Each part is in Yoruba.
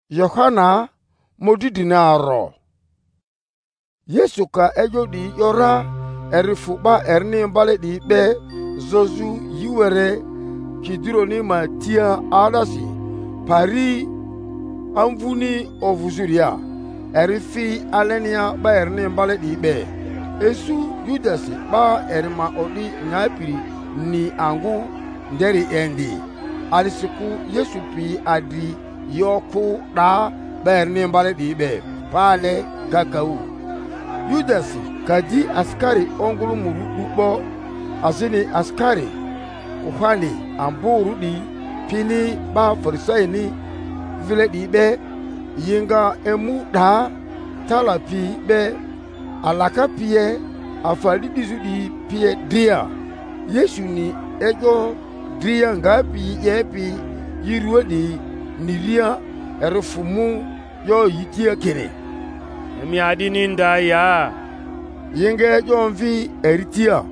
Yohana modidinaro. Yesu ka ejo di yora erifuba erni mbale di be zozu yiwere kidiro ni matia adasi pari amvuni ovuzuria erifi alenia ba erni mbale di be esu Yudasi ba erma odi nyapiri ni angu nderi endi alisiku Yesu pi adi yoku da ba erni mbale di be pale gagau Yudasi kaji askari ongulu muru asini askari kuhani amburu di pini ba farisaini vile di be yinga emu da talapi be alaka pie afali dizu di pie dia Yesu ni ego dia ngapi yepi yiruwe di nilia erefumu yo yitia kene Emi adini nda ya yinga ego mvi eritia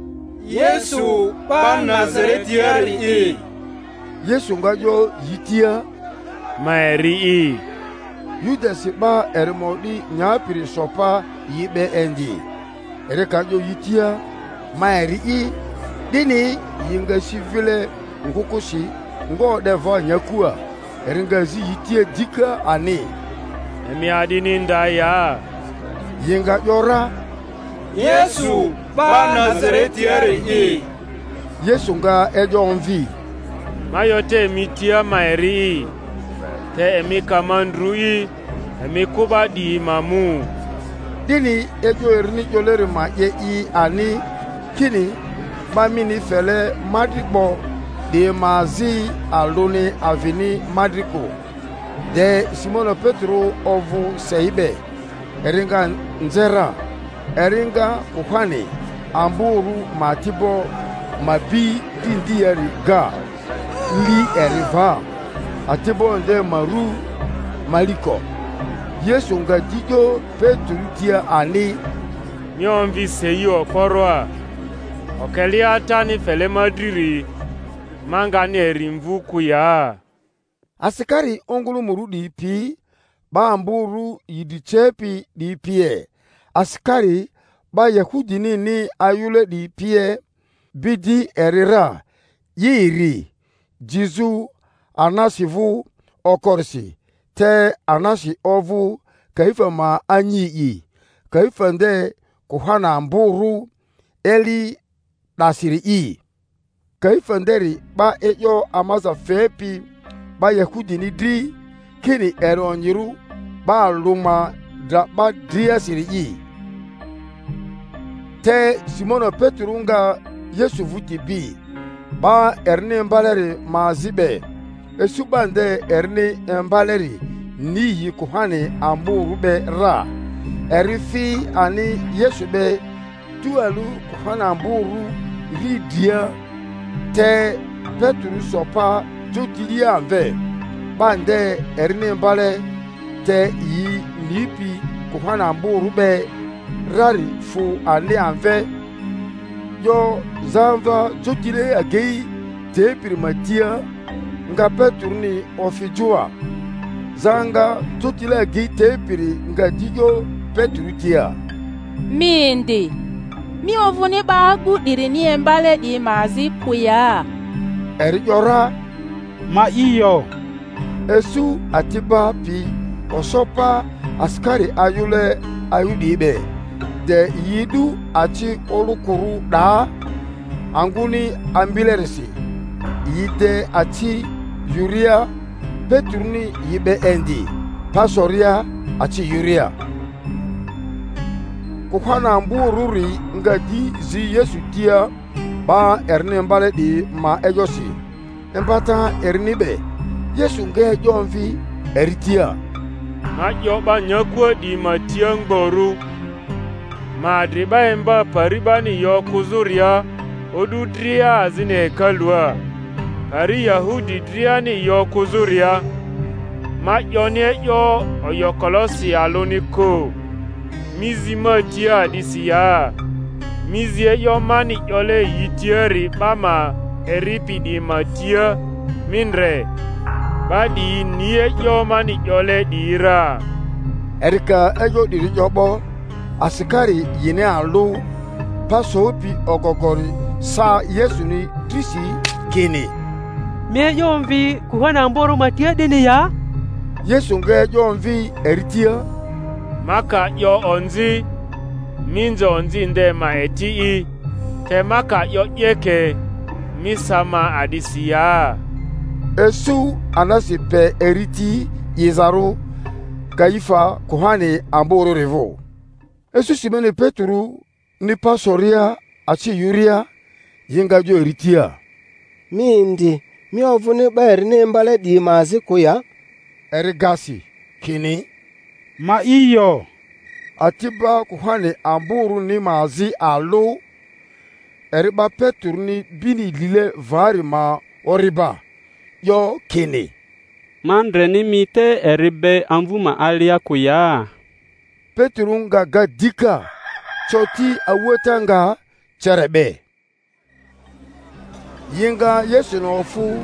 Yesu pa Nazaretiari Yesu ngajo yitia maeri Yudasi ba ermodi nyapiri sopa yibe endi ere kanjo yitia maeri dini yinga sivile ngukushi ngo deva nyakua ere ngazi yitia dika ani Emi adini nda ya yinga yora Yesu pa Nazaretiari Yesu nga ejo onvi mayote mitia maeri te emi kamandrui emi kuba di mamu dini ejo erni joleri ma ye ani kini bamini fele madripo de mazi aloni avini madripo de Simon Petro ovu seibe eringa nzera eringa kuhani amburu matibo mabi dindiari ga li eriva atibo nde maru maliko Yesu nga jijo Petro tia ani nyomvi seyi okoroa okelia tani fele madriri mangani erimvu kuya asikari ongulu muru di pi ba amburu yidichepi di pie asikari ba Yahudi ni ayule di pie bidi erira yiri jizu anasivu okorsi te anasi ovu kaifa ma anyi kaifa nde kuhana amburu eli dasiri kaifa nderi ba eyo amaza fepi ba Yahudi ni dri kini eronyiru ba luma da ba dria siri te Simon Petro nga Yesu vuti bi ba erni mbaleri mazibe esubande erni mbaleri ni kuhani amburu be ra erifi ani Yesu be tualu kuhani amburu ridia te Petro sopa jotilia anve bande erni mbale te yi nipi kuhani amburu be rari fu ani anve yo zanva jotile agei te primatia nga Petro ni ofijua zanga jotile agei te piri nga digo Petro tia mindi mi ovuni ba gudiri ni embale di mazi kuya erijora ma iyo esu atiba pi osopa askari ayudi be de yidu achi olukuru da anguni ambilerisi yide achi yuria Petruni yibe endi pasoria achi yuria kuhana ambururi ngadi zi Yesu tia ba erni mbale di ma ejosi empata erni be Yesu nge jonvi eritia ma yoba nyakwa di matia ngboru madriba emba paribani yokuzuria odudria azine kalua pari Yahudi driani yokuzuria ma yone yo oyokolosi aloniko mizi matia disia mizi yo mani yole yitieri bama eripi di matia minre ba di ni ejo mani jole dira. Erika ejo diri jobo asikari yine alu paso pi ogogori sa Yesu ni trisi kini. Me yomvi kuhana mboro matia dini ya? Yesu nge yomvi eritia. Maka yo onzi minzo onzi nde ma eti te maka yo yeke misama adisia. Esu anasi pe eriti Yezaru Kaifa kuhani amboro revo. Esu Simene Petru ni pasoria achi yuria yinga jo eritia. Mindi mi ovune bayri ne mbale di mazi kuya. Erigasi kini. Ma iyo. Atiba kuhani amburu ni mazi alo. Eriba Petru ni bini lile vari ma oriba. Yo kini. Mandre ni mite eribe amvuma alia kuya. Petru nga gadika. Choti awetanga cherebe. Yinga Yesu nofu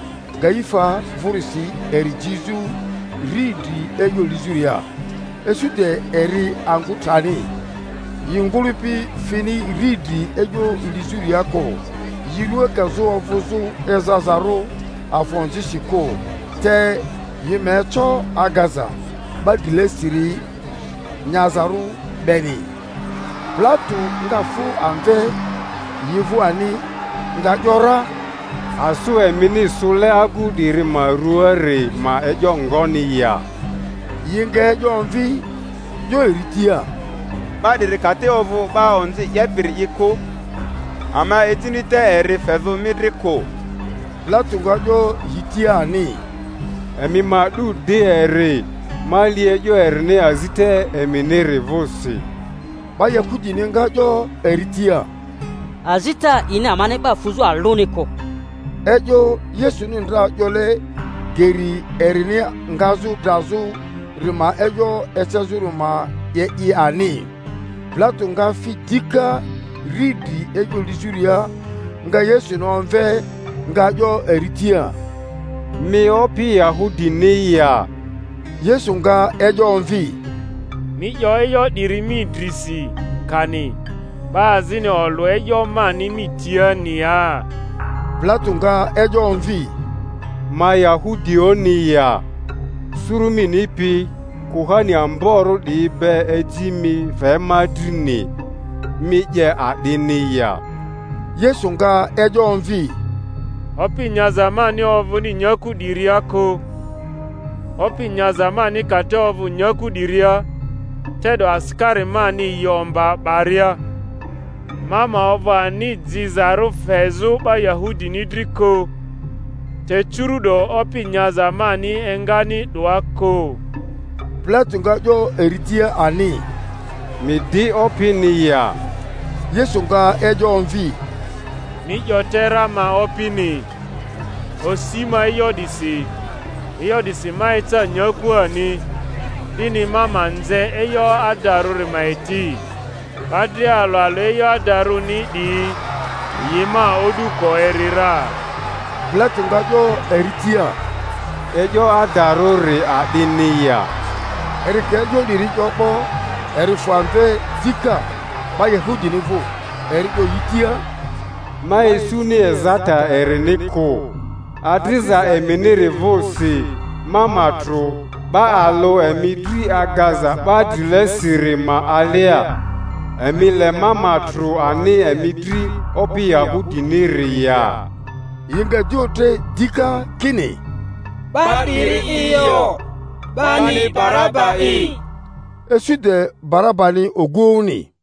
Gaifa furisi eri Jisu ridi eyo lizuria. Esu de eri angutani. Yingulupi fini ridi eyo lizuria ko. Yilwe kazo ofusu ezazaro afonji shiko. Te yimecho agaza. Bagile siri nyazaru beni. Platu nga fu anve yivu ani nga jora. Asu emini sule agu diri ma ruere ma ejo ngoni ya. Yinga ejo mvi yo eritia. Ba diri kate ovu ba onzi yebiri iko. Ama etinite eri fevu midriko. Platu nga jo hitia ani. Emi ma du de eri. Mali ejo erne azite emini revosi. Ba yakudi nga jo eritia. Azita ina maneba fuzu aloniko. Ejo Yesu nindra jole geri erini ngazu dazu rima ejo esezuru ma ye i ani. Platu nga fitika ridi ejo lizuria nga Yesu nonve nga jo eritia. Mi opi Yahudi niya. Yesu nga ejo mvi. Mi yo eyo dirimi drisi kani. Bazini olu eyo mani mitia niya. Platu nga ejo mvi. Ma Yahudi oniya. Surumi nipi kuhani amboro dibe ejimi fe madrini. Mi je adiniya. Yesu nga ejo mvi. Opi nyazamani ovu ni nyoku diriako. Opi nyazamani kate ovu nyoku diria. Tedo askari mani yomba baria. Mama ova ni zizaru fezu ba Yahudi nidriko. Te churudo opi nyazamani engani duako. Platu nga jo eritia ani. Midi opi niya. Yesu nga ejo mvi. Ni jotera ma opini. Osima iyo disi maita nyoku ani. Dini mama nze eyo adaruri maiti. Kadri alo eyo adaru ni di. Yima oduko erira. Platu nga jo eritia. Ejo adaruri adiniya. Erike ejo diri jopo. Erifuanve dika. Ba Yahudi nivo. Eriko yitia. Ma esuni ezata eriniko. Adriza emini revosi. Mamatro. Ba alo emidri agaza ba dile sirima alia. Emile mamatro ani emidri opi Yahudi niriya. Yinga jote dika kini. Badiri iyo. Bani Barabai. Esu de Barabani ogoni.